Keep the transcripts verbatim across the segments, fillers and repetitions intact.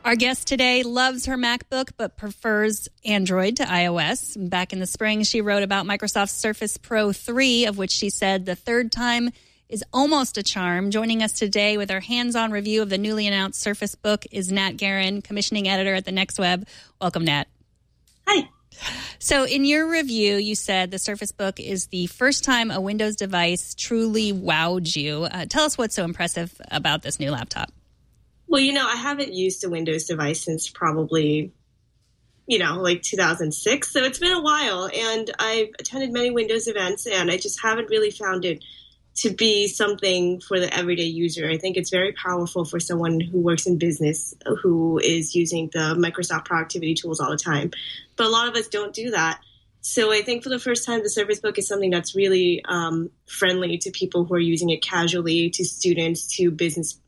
Our guest today loves her MacBook, but prefers Android to iOS. Back in the spring, she wrote about Microsoft's Surface Pro three, of which she said the third time is almost a charm. Joining us today with our hands-on review of the newly announced Surface Book is Nat Guerin, commissioning editor at the Next Web. Welcome, Nat. Hi. So in your review, you said the Surface Book is the first time a Windows device truly wowed you. Uh, tell us what's so impressive about this new laptop. Well, you know, I haven't used a Windows device since probably, you know, like two thousand six. So it's been a while, and I've attended many Windows events, and I just haven't really found it to be something for the everyday user. I think it's very powerful for someone who works in business, who is using the Microsoft productivity tools all the time. But a lot of us don't do that. So I think for the first time, the Surface Book is something that's really um, friendly to people who are using it casually, to students, to business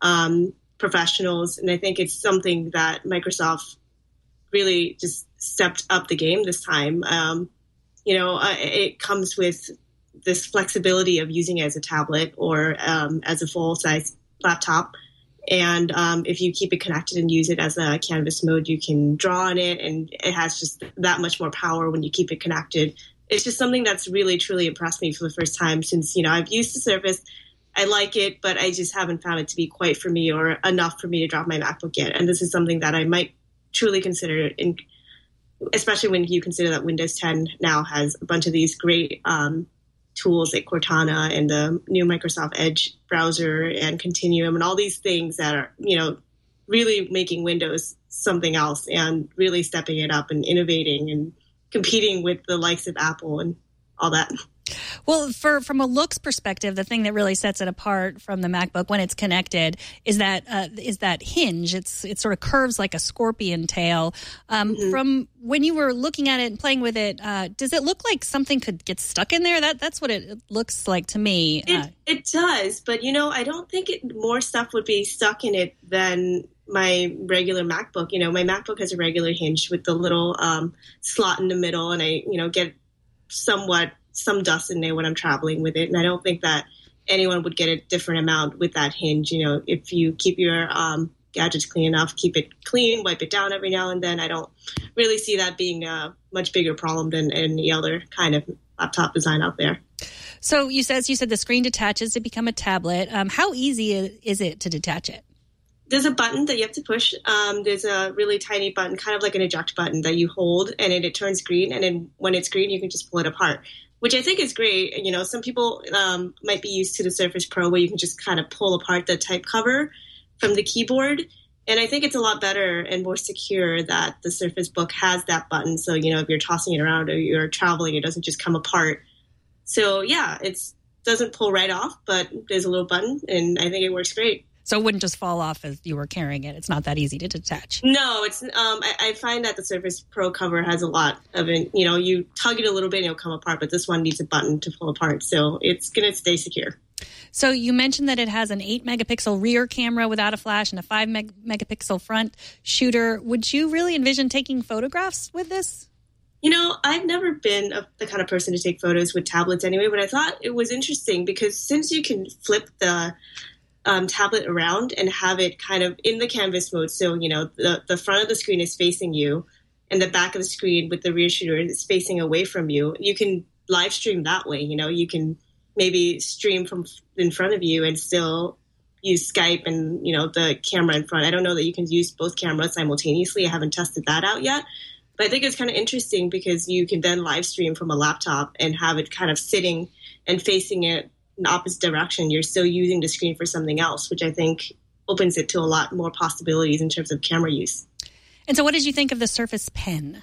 um professionals. And I think it's something that Microsoft really just stepped up the game this time. Um, you know, uh, it comes with this flexibility of using it as a tablet or um, as a full-size laptop. And um, if you keep it connected and use it as a canvas mode, you can draw on it, and it has just that much more power when you keep it connected. It's just something that's really, truly impressed me for the first time since, you know, I've used the Surface. I like it, but I just haven't found it to be quite for me or enough for me to drop my MacBook yet. And this is something that I might truly consider, in, especially when you consider that Windows ten now has a bunch of these great um, tools like Cortana and the new Microsoft Edge browser and Continuum and all these things that are, you know, really making Windows something else and really stepping it up and innovating and competing with the likes of Apple and all that. Well, for from a looks perspective, the thing that really sets it apart from the MacBook when it's connected is that uh, is that hinge. It's it sort of curves like a scorpion tail. Um, mm-hmm. From when you were looking at it and playing with it, uh, does it look like something could get stuck in there? That that's what it looks like to me. It, uh, it does, but you know, I don't think it more stuff would be stuck in it than my regular MacBook. You know, my MacBook has a regular hinge with the little um, slot in the middle, and I you know get somewhat. some dust in there when I'm traveling with it. And I don't think that anyone would get a different amount with that hinge. You know, if you keep your um, gadgets clean enough, keep it clean, wipe it down every now and then, I don't really see that being a much bigger problem than any other kind of laptop design out there. So you said, you said the screen detaches to become a tablet. Um, how easy is it to detach it? There's a button that you have to push. Um, there's a really tiny button, kind of like an eject button that you hold, and it, it turns green. And then when it's green, you can just pull it apart, which I think is great. You know, some people um, might be used to the Surface Pro where you can just kind of pull apart the type cover from the keyboard. And I think it's a lot better and more secure that the Surface Book has that button. So, you know, if you're tossing it around or you're traveling, it doesn't just come apart. So, yeah, it doesn't pull right off, but there's a little button, and I think it works great. So it wouldn't just fall off as you were carrying it. It's not that easy to detach. No, it's. Um, I, I find that the Surface Pro cover has a lot of it. You know, you tug it a little bit and it'll come apart, but this one needs a button to pull apart. So it's going to stay secure. So you mentioned that it has an eight megapixel rear camera without a flash and a five meg- megapixel front shooter. Would you really envision taking photographs with this? You know, I've never been a, the kind of person to take photos with tablets anyway, but I thought it was interesting because since you can flip the Um, tablet around and have it kind of in the canvas mode. So, you know, the, the front of the screen is facing you and the back of the screen with the rear shooter is facing away from you. You can live stream that way. You know, you can maybe stream from in front of you and still use Skype and, you know, the camera in front. I don't know that you can use both cameras simultaneously. I haven't tested that out yet. But I think it's kind of interesting because you can then live stream from a laptop and have it kind of sitting and facing it in the opposite direction. You're still using the screen for something else, which I think opens it to a lot more possibilities in terms of camera use. And so what did you think of the Surface Pen?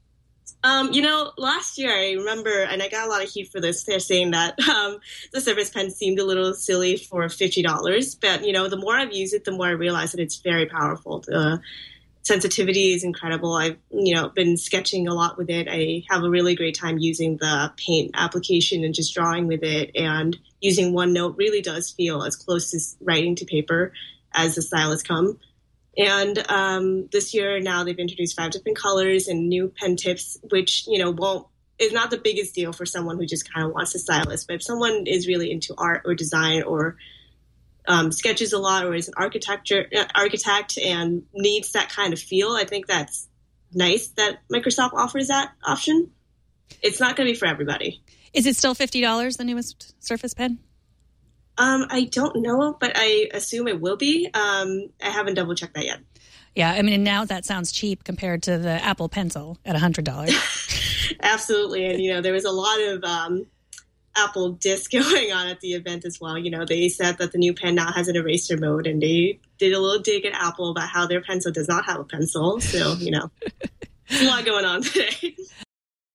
Um, you know, last year I remember, and I got a lot of heat for this, they're saying that um, the Surface Pen seemed a little silly for fifty dollars. But, you know, the more I've used it, the more I realize that it's very powerful. The sensitivity is incredible. I've, you know, been sketching a lot with it. I have a really great time using the Paint application and just drawing with it. And using OneNote really does feel as close as writing to paper as the stylus come. And um, this year now they've introduced five different colors and new pen tips, which, you know, won't is not the biggest deal for someone who just kind of wants a stylus. But if someone is really into art or design or um, sketches a lot or is an architecture uh, architect and needs that kind of feel, I think that's nice that Microsoft offers that option. It's not going to be for everybody. Is it still fifty dollars, the newest Surface Pen? Um, I don't know, but I assume it will be. Um, I haven't double checked that yet. Yeah, I mean, now that sounds cheap compared to the Apple Pencil at one hundred dollars. Absolutely. And, you know, there was a lot of um, Apple diss going on at the event as well. You know, they said that the new pen now has an eraser mode, and they did a little dig at Apple about how their pencil does not have a pencil. So, you know, there's a lot going on today.